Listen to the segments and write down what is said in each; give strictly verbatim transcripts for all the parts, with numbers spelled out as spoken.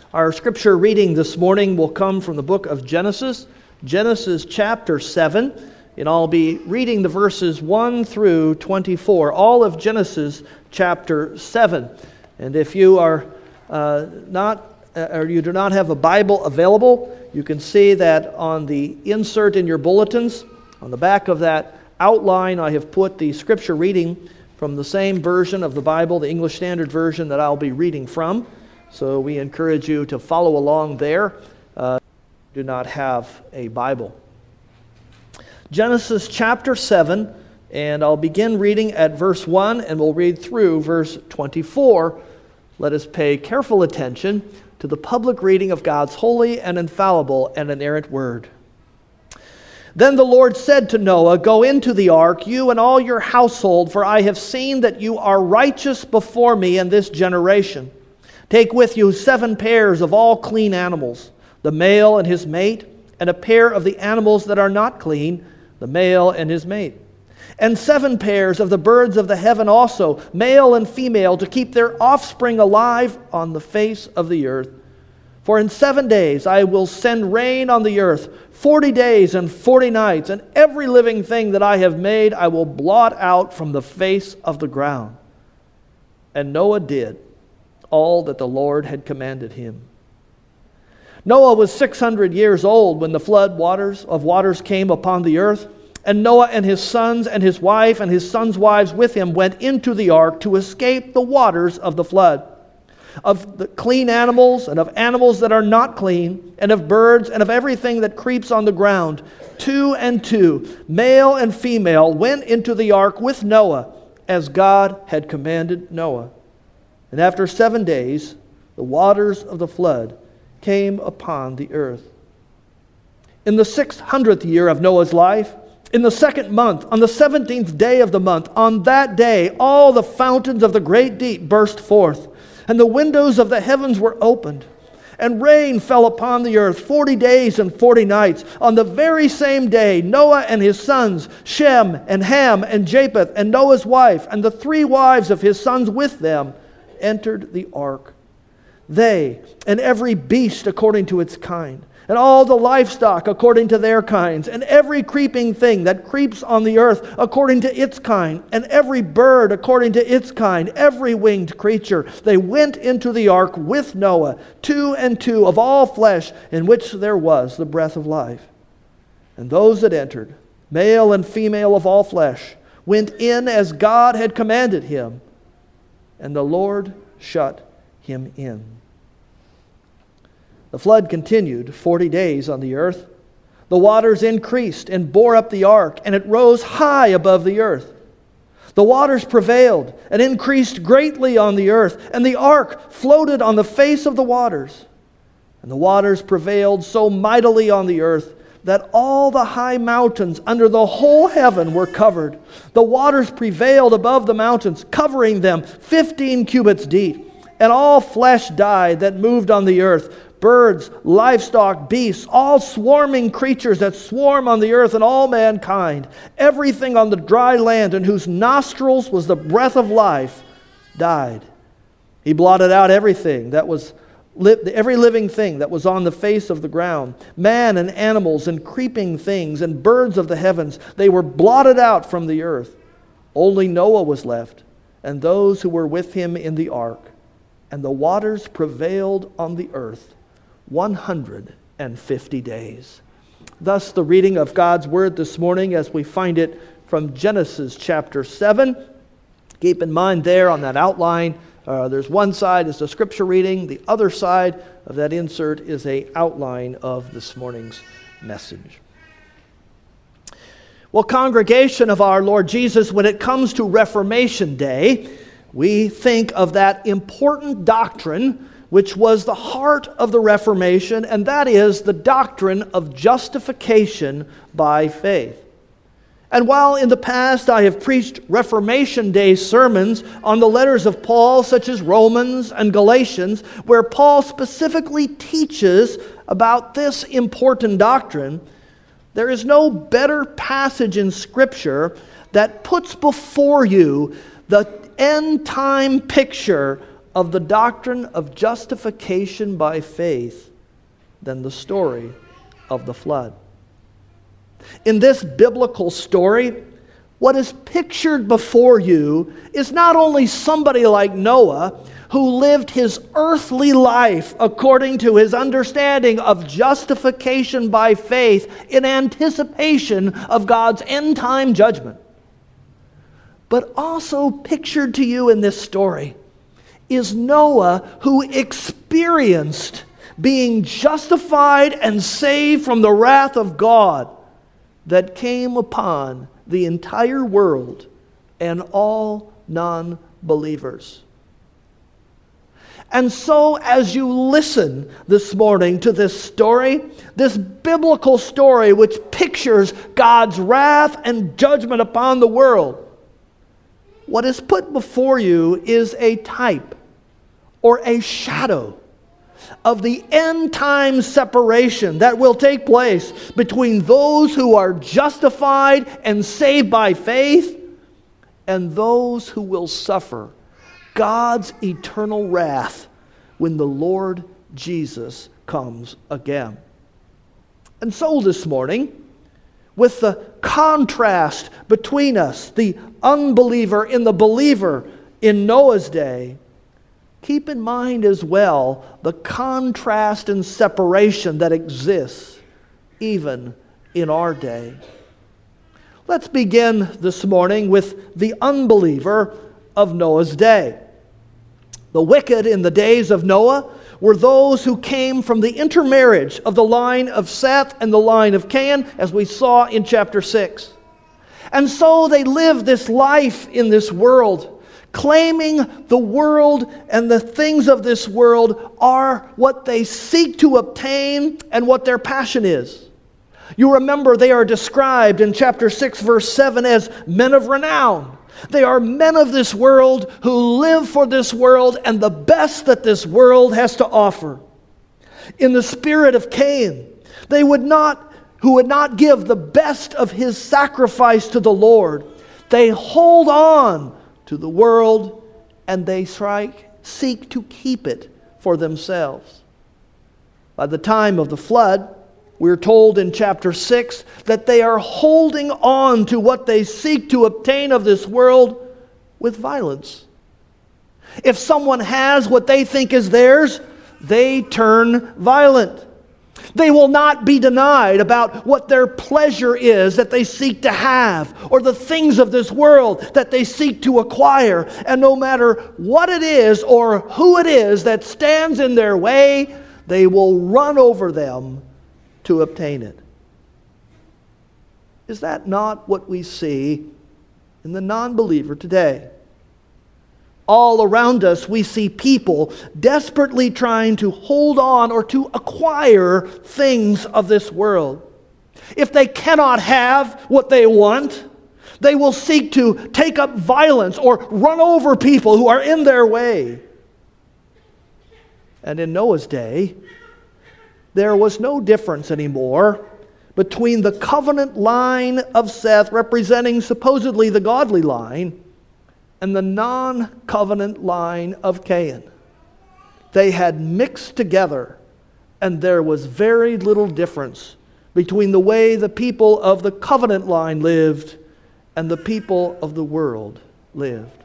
Our scripture reading this morning will come from the book of Genesis, Genesis chapter seven, and I'll be reading the verses one through twenty-four, all of Genesis chapter seven. And if you are uh, not, uh, or you do not have a Bible available, you can see that on the insert in your bulletins, on the back of that outline, I have put the scripture reading from the same version of the Bible, the English Standard Version that I'll be reading from. So we encourage you to follow along there. Uh, do not have a Bible. Genesis chapter seven, and I'll begin reading at verse one, and we'll read through verse twenty-four. Let us pay careful attention to the public reading of God's holy and infallible and inerrant word. Then the Lord said to Noah, "Go into the ark, you and all your household, for I have seen that you are righteous before me in this generation. Take with you seven pairs of all clean animals, the male and his mate, and a pair of the animals that are not clean, the male and his mate. And seven pairs of the birds of the heaven also, male and female, to keep their offspring alive on the face of the earth. For in seven days I will send rain on the earth, forty days and forty nights, and every living thing that I have made I will blot out from the face of the ground." And Noah did all that the Lord had commanded him. Noah was six hundred years old when the flood waters of waters came upon the earth, and Noah and his sons and his wife and his sons' wives with him went into the ark to escape the waters of the flood. Of the clean animals and of animals that are not clean, and of birds and of everything that creeps on the ground, two and two, male and female, went into the ark with Noah, as God had commanded Noah. And after seven days, the waters of the flood came upon the earth. In the six hundredth year of Noah's life, in the second month, on the seventeenth day of the month, on that day, all the fountains of the great deep burst forth, and the windows of the heavens were opened, and rain fell upon the earth forty days and forty nights. On the very same day, Noah and his sons, Shem and Ham and Japheth, and Noah's wife, and the three wives of his sons with them, entered the ark. They and every beast according to its kind, and all the livestock according to their kinds, and every creeping thing that creeps on the earth according to its kind, and every bird according to its kind, every winged creature. They went into the ark with Noah, two and two of all flesh, in which there was the breath of life. And those that entered, male and female of all flesh, went in as God had commanded him, and the Lord shut him in. The flood continued forty days on the earth. The waters increased and bore up the ark, and it rose high above the earth. The waters prevailed and increased greatly on the earth, and the ark floated on the face of the waters. And the waters prevailed so mightily on the earth that all the high mountains under the whole heaven were covered. The waters prevailed above the mountains, covering them fifteen cubits deep. And all flesh died that moved on the earth, birds, livestock, beasts, all swarming creatures that swarm on the earth, and all mankind. Everything on the dry land in whose nostrils was the breath of life died. He blotted out everything that was every living thing that was on the face of the ground, man and animals and creeping things and birds of the heavens. They were blotted out from the earth. Only Noah was left, and those who were with him in the ark. And the waters prevailed on the earth one hundred fifty days. Thus the reading of God's word this morning as we find it from Genesis chapter seven. Keep in mind there on that outline, Uh, there's one side is the scripture reading. The other side of that insert is an outline of this morning's message. Well, congregation of our Lord Jesus, when it comes to Reformation Day, we think of that important doctrine which was the heart of the Reformation, and that is the doctrine of justification by faith. And while in the past I have preached Reformation Day sermons on the letters of Paul, such as Romans and Galatians, where Paul specifically teaches about this important doctrine, there is no better passage in Scripture that puts before you the end-time picture of the doctrine of justification by faith than the story of the flood. In this biblical story, what is pictured before you is not only somebody like Noah who lived his earthly life according to his understanding of justification by faith in anticipation of God's end-time judgment, but also pictured to you in this story is Noah, who experienced being justified and saved from the wrath of God that came upon the entire world and all non-believers. And so as you listen this morning to this story, this biblical story which pictures God's wrath and judgment upon the world, what is put before you is a type or a shadow of the end-time separation that will take place between those who are justified and saved by faith and those who will suffer God's eternal wrath when the Lord Jesus comes again. And so this morning, with the contrast between us, the unbeliever and the believer in Noah's day, keep in mind as well the contrast and separation that exists even in our day. Let's begin this morning with the unbeliever of Noah's day. The wicked in the days of Noah were those who came from the intermarriage of the line of Seth and the line of Cain, as we saw in chapter six. And so they lived this life in this world, claiming the world and the things of this world are what they seek to obtain and what their passion is. You remember they are described in chapter six, verse seven as men of renown. They are men of this world who live for this world and the best that this world has to offer. In the spirit of Cain, they would not, who would not give the best of his sacrifice to the Lord. They hold on to the world and they strike, seek to keep it for themselves. By the time of the flood, we're told in chapter six that they are holding on to what they seek to obtain of this world with violence. If someone has what they think is theirs, they turn violent. They will not be denied about what their pleasure is that they seek to have, or the things of this world that they seek to acquire. And no matter what it is or who it is that stands in their way, they will run over them to obtain it. Is that not what we see in the non-believer today? All around us we see people desperately trying to hold on or to acquire things of this world. If they cannot have what they want, they will seek to take up violence or run over people who are in their way. And in Noah's day, there was no difference anymore between the covenant line of Seth, representing supposedly the godly line, and the non-covenant line of Cain. They had mixed together, and there was very little difference between the way the people of the covenant line lived and the people of the world lived.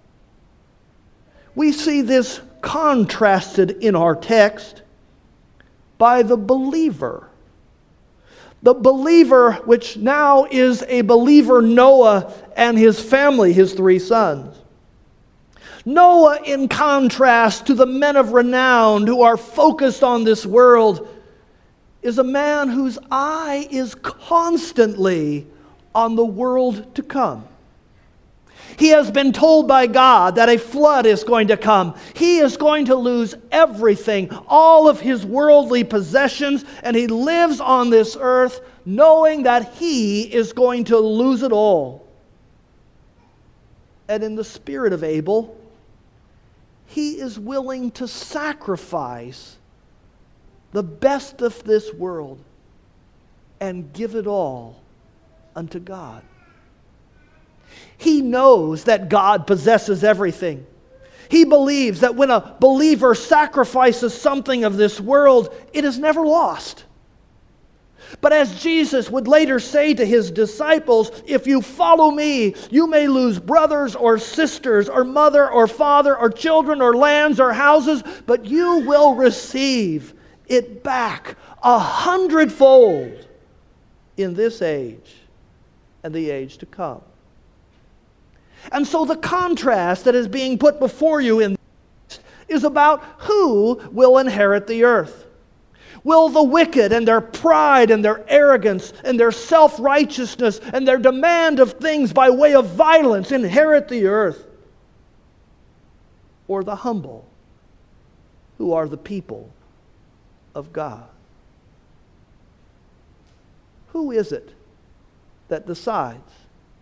We see this contrasted in our text by the believer. The believer, which now is a believer, Noah and his family, his three sons. Noah, in contrast to the men of renown who are focused on this world, is a man whose eye is constantly on the world to come. He has been told by God that a flood is going to come. He is going to lose everything, all of his worldly possessions, and he lives on this earth knowing that he is going to lose it all. And in the spirit of Abel, he is willing to sacrifice the best of this world and give it all unto God. He knows that God possesses everything. He believes that when a believer sacrifices something of this world, it is never lost. But as Jesus would later say to his disciples, if you follow me, you may lose brothers or sisters or mother or father or children or lands or houses, but you will receive it back a hundredfold in this age and the age to come. And so the contrast that is being put before you in this is about who will inherit the earth. Will the wicked and their pride and their arrogance and their self-righteousness and their demand of things by way of violence inherit the earth? Or the humble, who are the people of God? Who is it that decides?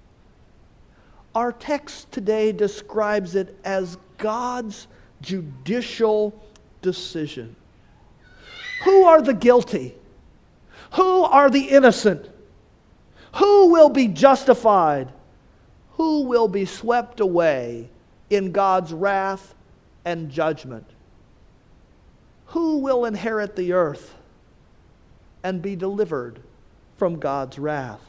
Our text today describes it as God's judicial decision. Who are the guilty? Who are the innocent? Who will be justified? Who will be swept away in God's wrath and judgment? Who will inherit the earth and be delivered from God's wrath?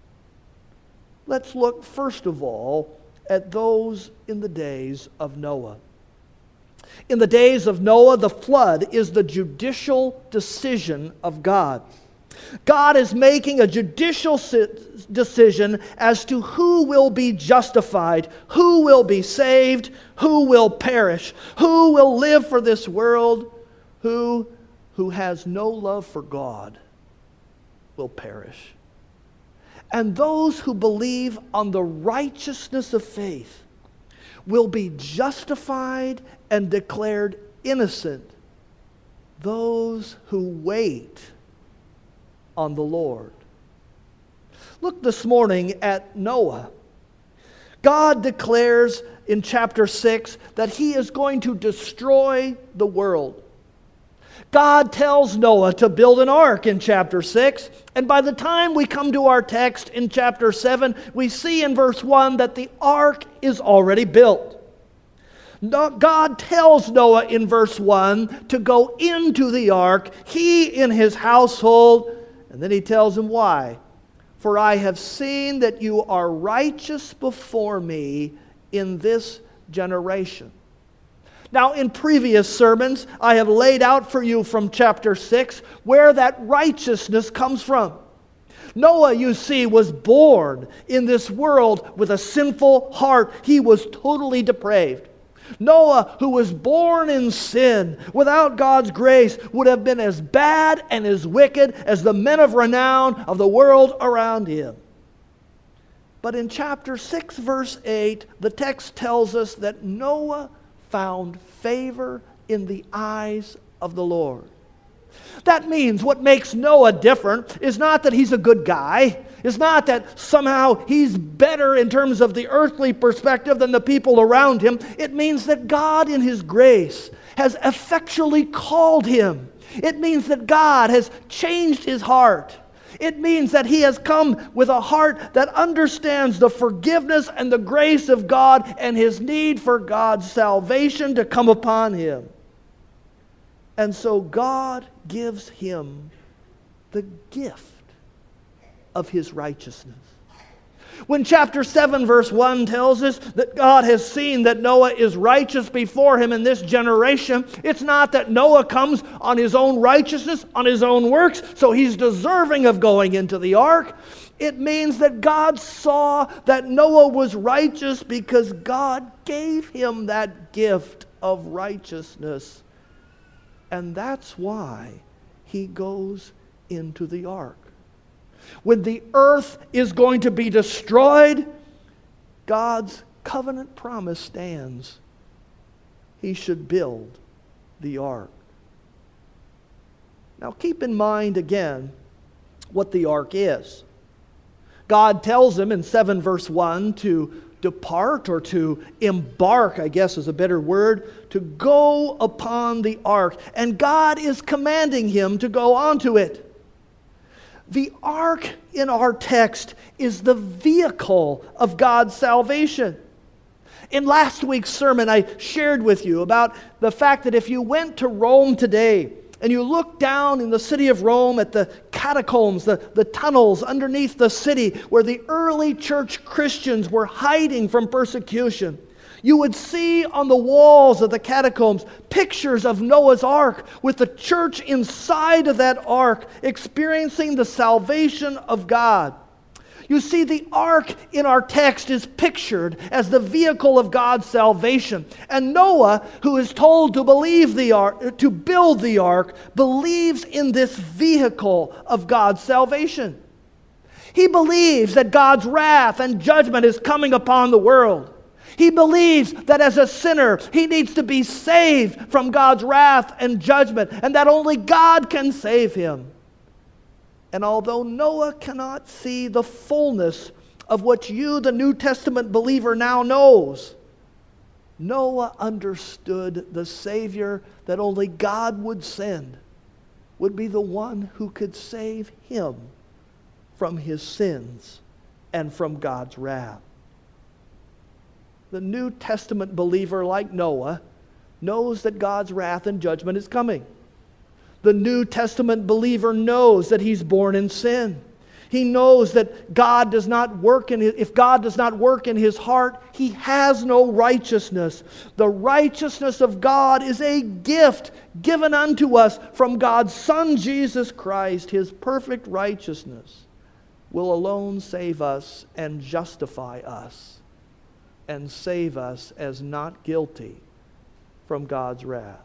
Let's look first of all at those in the days of Noah. In the days of Noah, the flood is the judicial decision of God. God is making a judicial decision as to who will be justified, who will be saved, who will perish, who will live for this world, who, who has no love for God will perish. And those who believe on the righteousness of faith will be justified and declared innocent. Those who wait on the Lord. Look this morning at Noah. God declares in chapter six that He is going to destroy the world. God tells Noah to build an ark in chapter six, and by the time we come to our text in chapter seven, we see in verse one that the ark is already built. God tells Noah in verse one to go into the ark, he in his household, and then he tells him why. For I have seen that you are righteous before me in this generation. Now, in previous sermons, I have laid out for you from chapter six where that righteousness comes from. Noah, you see, was born in this world with a sinful heart. He was totally depraved. Noah, who was born in sin, without God's grace, would have been as bad and as wicked as the men of renown of the world around him. But in chapter six, verse eight, the text tells us that Noah found favor in the eyes of the Lord. That means what makes Noah different is not that he's a good guy. It's not that somehow he's better in terms of the earthly perspective than the people around him. It means that God in His grace has effectually called him. It means that God has changed his heart. It means that he has come with a heart that understands the forgiveness and the grace of God and his need for God's salvation to come upon him. And so God gives him the gift of His righteousness. When chapter seven verse one tells us that God has seen that Noah is righteous before Him in this generation, it's not that Noah comes on his own righteousness, on his own works, so he's deserving of going into the ark. It means that God saw that Noah was righteous because God gave him that gift of righteousness. And that's why he goes into the ark. When the earth is going to be destroyed, God's covenant promise stands. He should build the ark. Now keep in mind again what the ark is. God tells him in seven verse one to depart or to embark, I guess is a better word, to go upon the ark. And God is commanding him to go onto it. The ark in our text is the vehicle of God's salvation. In last week's sermon, I shared with you about the fact that if you went to Rome today and you looked down in the city of Rome at the catacombs, the, the tunnels underneath the city where the early church Christians were hiding from persecution, you would see on the walls of the catacombs pictures of Noah's Ark with the church inside of that ark experiencing the salvation of God. You see, the ark in our text is pictured as the vehicle of God's salvation. And Noah, who is told to believe the ark, to build the ark, believes in this vehicle of God's salvation. He believes that God's wrath and judgment is coming upon the world. He believes that as a sinner, he needs to be saved from God's wrath and judgment, and that only God can save him. And although Noah cannot see the fullness of what you, the New Testament believer, now knows, Noah understood the Savior that only God would send would be the one who could save him from his sins and from God's wrath. The New Testament believer, like Noah, knows that God's wrath and judgment is coming. The New Testament believer knows that he's born in sin. He knows that God does not work in his, if God does not work in his heart, he has no righteousness. The righteousness of God is a gift given unto us from God's Son, Jesus Christ. His perfect righteousness will alone save us and justify us and save us as not guilty from God's wrath.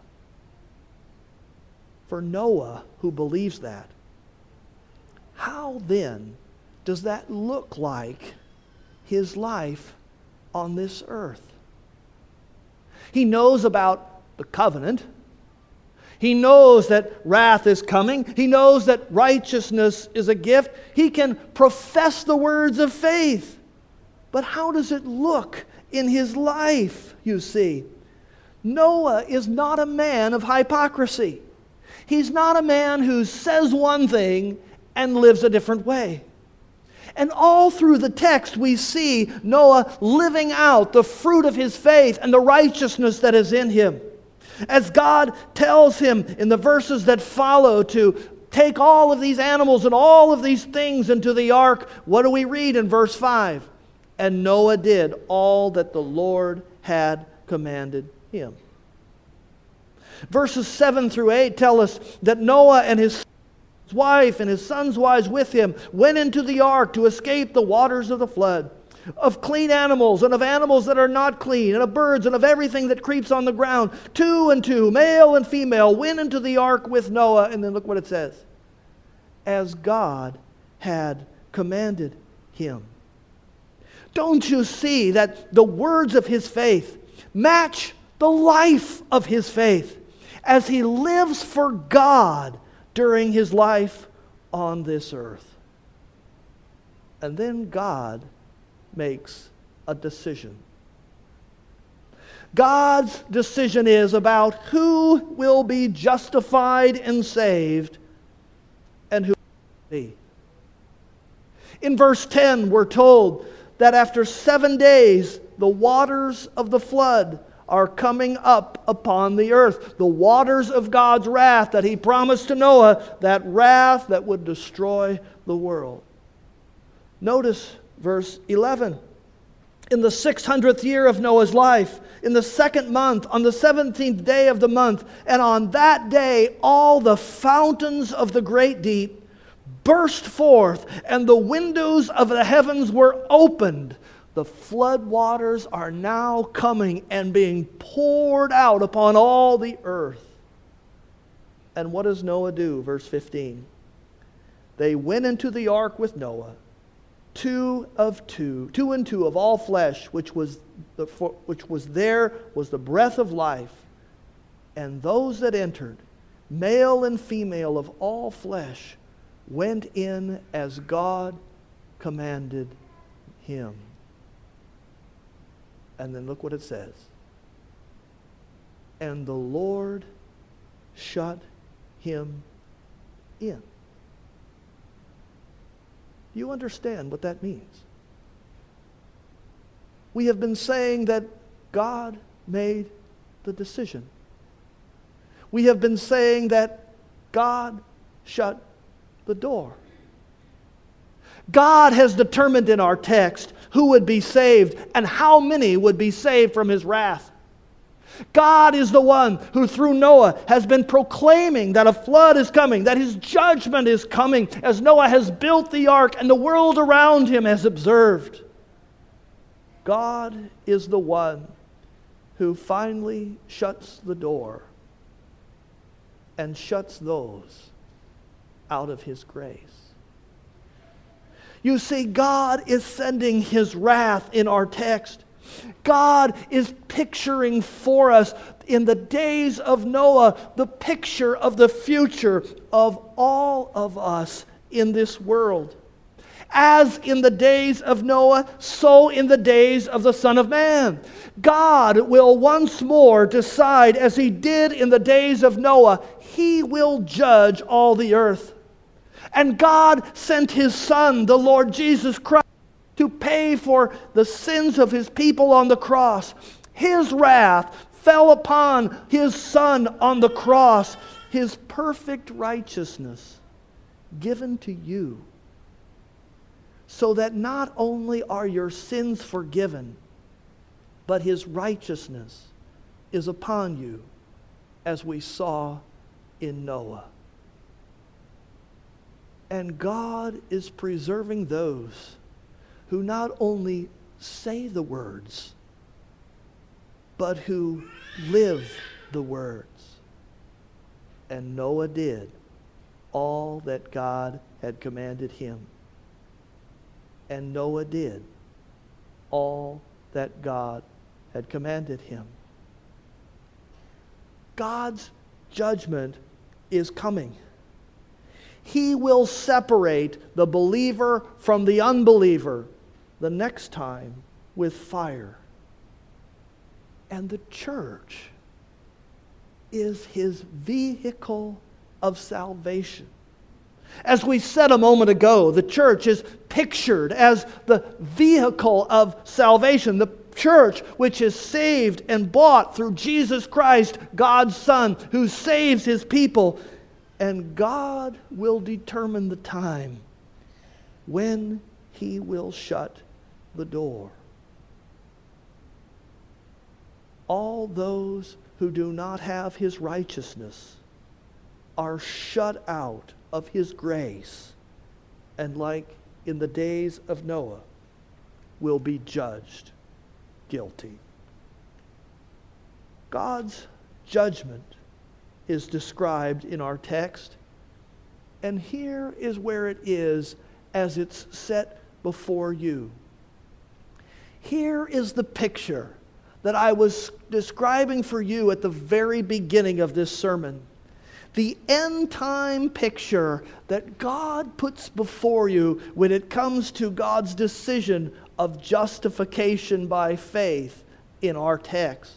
For Noah, who believes that, how then does that look like his life on this earth? He knows about the covenant. He knows that wrath is coming. He knows that righteousness is a gift. He can profess the words of faith. But how does it look in his life, you see? Noah is not a man of hypocrisy. He's not a man who says one thing and lives a different way. And all through the text we see Noah living out the fruit of his faith and the righteousness that is in him. As God tells him in the verses that follow to take all of these animals and all of these things into the ark, what do we read in verse five? And Noah did all that the Lord had commanded him. Verses seven through eight tell us that Noah and his wife and his sons' wives with him went into the ark to escape the waters of the flood. Of clean animals and of animals that are not clean, and of birds and of everything that creeps on the ground, two and two, male and female, went into the ark with Noah. And then look what it says. As God had commanded him. Don't you see that the words of his faith match the life of his faith as he lives for God during his life on this earth? And then God makes a decision. God's decision is about who will be justified and saved and who will be. In verse ten, we're told that after seven days, the waters of the flood are coming up upon the earth. The waters of God's wrath that he promised to Noah, that wrath that would destroy the world. Notice verse eleven. In the six hundredth year of Noah's life, in the second month, on the seventeenth day of the month, and on that day all the fountains of the great deep burst forth, and the windows of the heavens were opened. The flood waters are now coming and being poured out upon all the earth. And what does Noah do? Verse fifteen. They went into the ark with Noah, two of two, two and two of all flesh, which was the which was there was the breath of life. And those that entered, male and female of all flesh, went in as God commanded him. And then look what it says. And the Lord shut him in. Do you understand what that means? We have been saying that God made the decision. We have been saying that God shut the door. God has determined in our text who would be saved and how many would be saved from His wrath. God is the one who through Noah has been proclaiming that a flood is coming, that His judgment is coming, as Noah has built the ark and the world around him has observed. God is the one who finally shuts the door and shuts those out of His grace. You see, God is sending His wrath in our text. God is picturing for us in the days of Noah the picture of the future of all of us in this world. As in the days of Noah, so in the days of the Son of Man. God will once more decide, as He did in the days of Noah, He will judge all the earth. And God sent His Son, the Lord Jesus Christ, to pay for the sins of His people on the cross. His wrath fell upon His Son on the cross. His perfect righteousness given to you, so that not only are your sins forgiven, but His righteousness is upon you, as we saw in Noah. And God is preserving those who not only say the words, but who live the words. And Noah did all that God had commanded him. And Noah did all that God had commanded him. God's judgment is coming. He will separate the believer from the unbeliever the next time with fire. And the church is His vehicle of salvation. As we said a moment ago, the church is pictured as the vehicle of salvation. The church which is saved and bought through Jesus Christ, God's Son, who saves His people. And God will determine the time when He will shut the door. All those who do not have His righteousness are shut out of His grace, and like in the days of Noah, will be judged guilty. God's judgment is described in our text, and here is where it is as it's set before you. Here is the picture that I was describing for you at the very beginning of this sermon. The end time picture that God puts before you when it comes to God's decision of justification by faith in our text.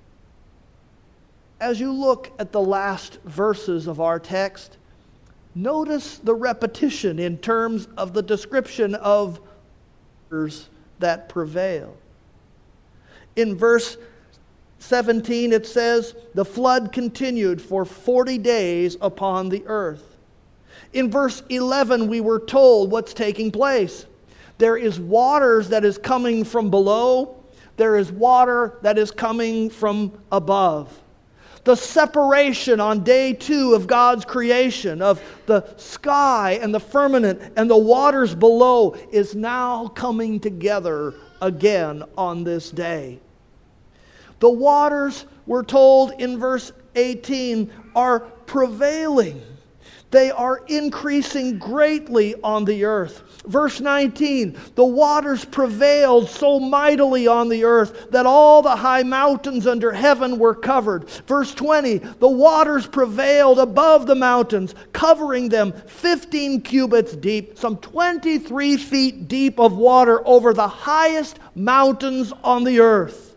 As you look at the last verses of our text, notice the repetition in terms of the description of that prevail. In verse seventeen it says, the flood continued for forty days upon the earth. In verse eleven we were told what's taking place. There is waters that is coming from below. There is water that is coming from above. The separation on day two of God's creation of the sky and the firmament and the waters below is now coming together again on this day. The waters, we're told in verse eighteen, are prevailing. They are increasing greatly on the earth. Verse nineteen, the waters prevailed so mightily on the earth that all the high mountains under heaven were covered. Verse twenty, the waters prevailed above the mountains, covering them fifteen cubits deep, some twenty-three feet deep of water over the highest mountains on the earth.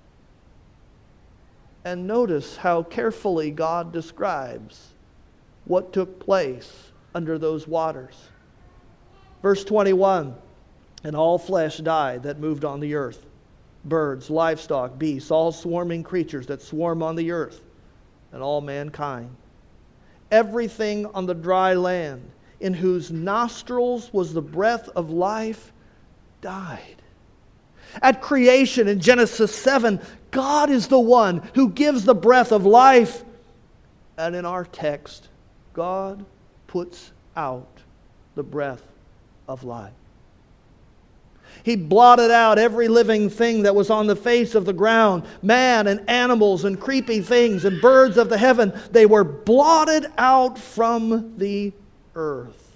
And notice how carefully God describes what took place under those waters. Verse twenty-one, and all flesh died that moved on the earth, birds, livestock, beasts, all swarming creatures that swarm on the earth, and all mankind. Everything on the dry land, in whose nostrils was the breath of life, died. At creation in Genesis seven, God is the one who gives the breath of life. And in our text, God puts out the breath of life. He blotted out every living thing that was on the face of the ground. Man and animals and creepy things and birds of the heaven. They were blotted out from the earth.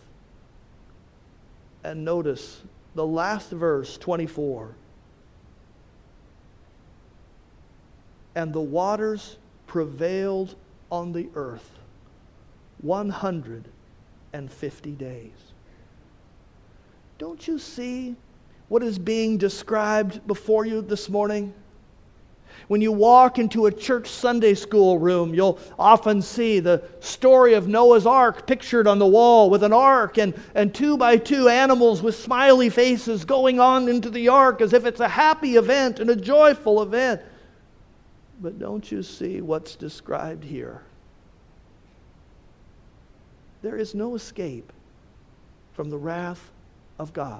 And notice the last verse, twenty-four. And the waters prevailed on the earth one hundred fifty days. Don't you see what is being described before you this morning? When you walk into a church Sunday school room, you'll often see the story of Noah's Ark pictured on the wall with an ark and, and two by two animals with smiley faces going on into the ark as if it's a happy event and a joyful event. But don't you see what's described here? There is no escape from the wrath of God.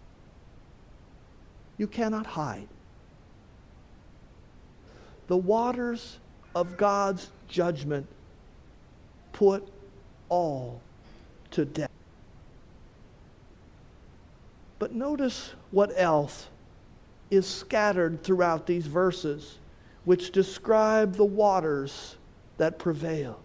You cannot hide. The waters of God's judgment put all to death. But notice what else is scattered throughout these verses, which describe the waters that prevail.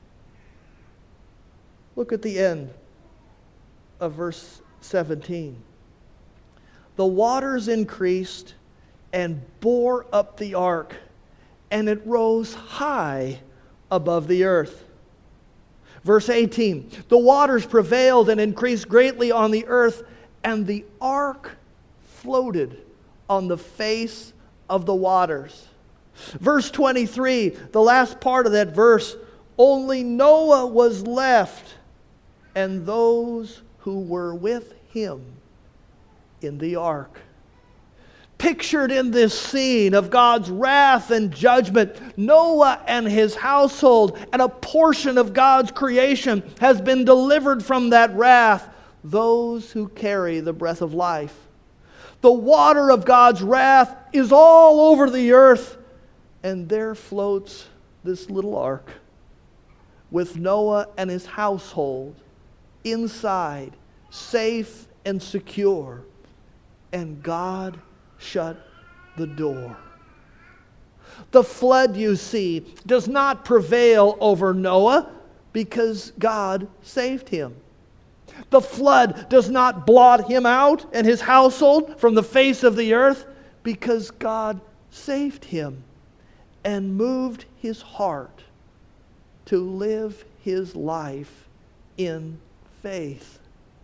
Look at the end of verse seventeen. The waters increased and bore up the ark, and it rose high above the earth. Verse eighteen. The waters prevailed and increased greatly on the earth, and the ark floated on the face of the waters. Verse twenty-three, the last part of that verse, only Noah was left, and those who were with him in the ark. Pictured in this scene of God's wrath and judgment, Noah and his household and a portion of God's creation has been delivered from that wrath, those who carry the breath of life. The water of God's wrath is all over the earth, and there floats this little ark with Noah and his household inside, safe and secure. And God shut the door. The flood, you see, does not prevail over Noah because God saved him. The flood does not blot him out and his household from the face of the earth because God saved him and moved his heart to live his life in faith.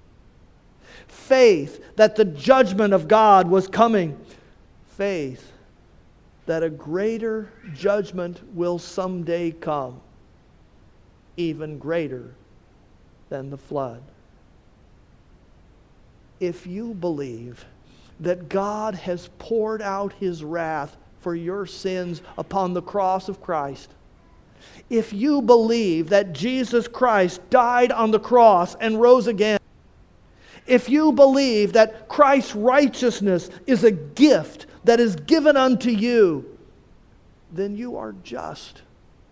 Faith that the judgment of God was coming. Faith that a greater judgment will someday come, even greater than the flood. If you believe that God has poured out His wrath for your sins upon the cross of Christ, if you believe that Jesus Christ died on the cross and rose again, if you believe that Christ's righteousness is a gift that is given unto you, then you are just.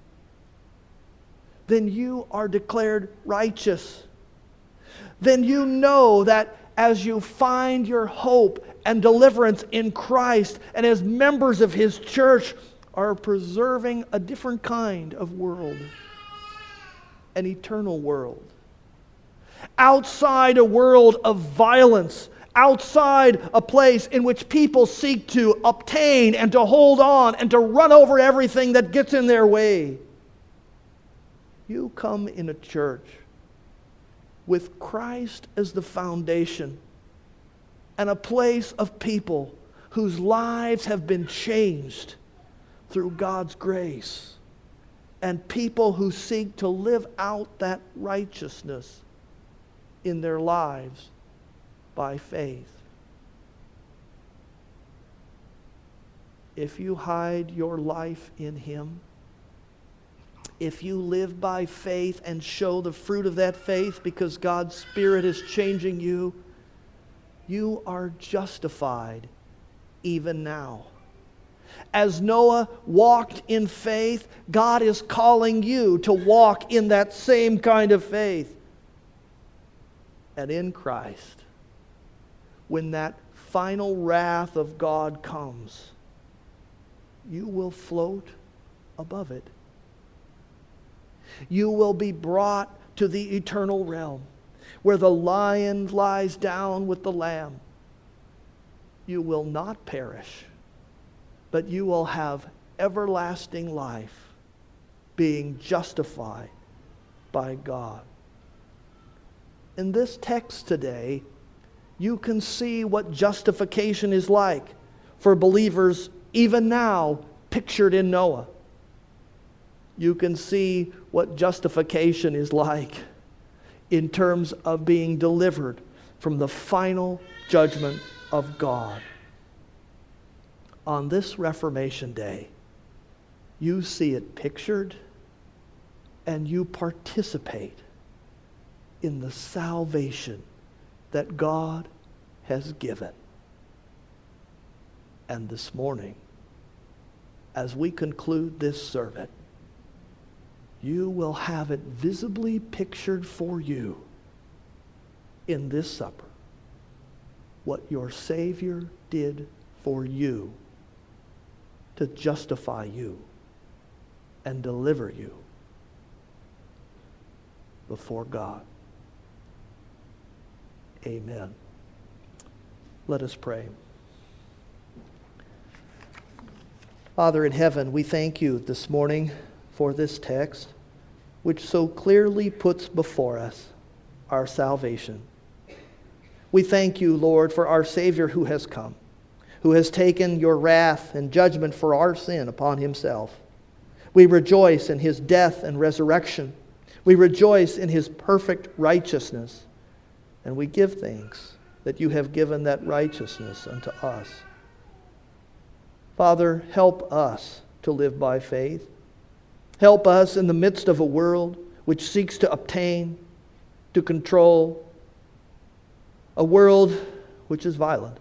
Then you are declared righteous. Then you know that as you find your hope and deliverance in Christ and as members of His church are preserving a different kind of world, an eternal world. Outside a world of violence, outside a place in which people seek to obtain and to hold on and to run over everything that gets in their way. You come in a church with Christ as the foundation and a place of people whose lives have been changed through God's grace, and people who seek to live out that righteousness in their lives by faith. if you hide your life in Him, if you live by faith and show the fruit of that faith because God's Spirit is changing you, you are justified even now. As Noah walked in faith, God is calling you to walk in that same kind of faith. And in Christ, when that final wrath of God comes, you will float above it. You will be brought to the eternal realm where the lion lies down with the lamb. You will not perish, but you will have everlasting life, being justified by God. In this text today, you can see what justification is like for believers even now, pictured in Noah. You can see what justification is like in terms of being delivered from the final judgment of God. On this Reformation Day, you see it pictured and you participate in the salvation that God has given. And this morning, as we conclude this sermon, you will have it visibly pictured for you in this supper what your Savior did for you to justify you and deliver you before God. Amen. Let us pray. Father in heaven, we thank you this morning for this text, which so clearly puts before us our salvation. We thank you, Lord, for our Savior who has come, who has taken your wrath and judgment for our sin upon himself. We rejoice in his death and resurrection. We rejoice in his perfect righteousness. And we give thanks that you have given that righteousness unto us. Father, help us to live by faith. Help us in the midst of a world which seeks to obtain, to control, a world which is violent,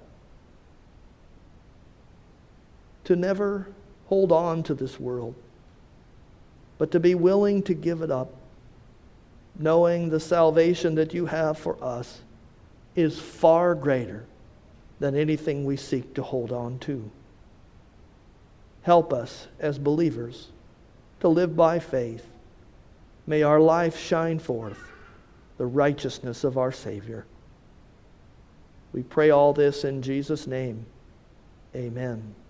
to never hold on to this world, but to be willing to give it up, knowing the salvation that you have for us is far greater than anything we seek to hold on to. Help us as believers to live by faith. May our life shine forth the righteousness of our Savior. We pray all this in Jesus' name. Amen.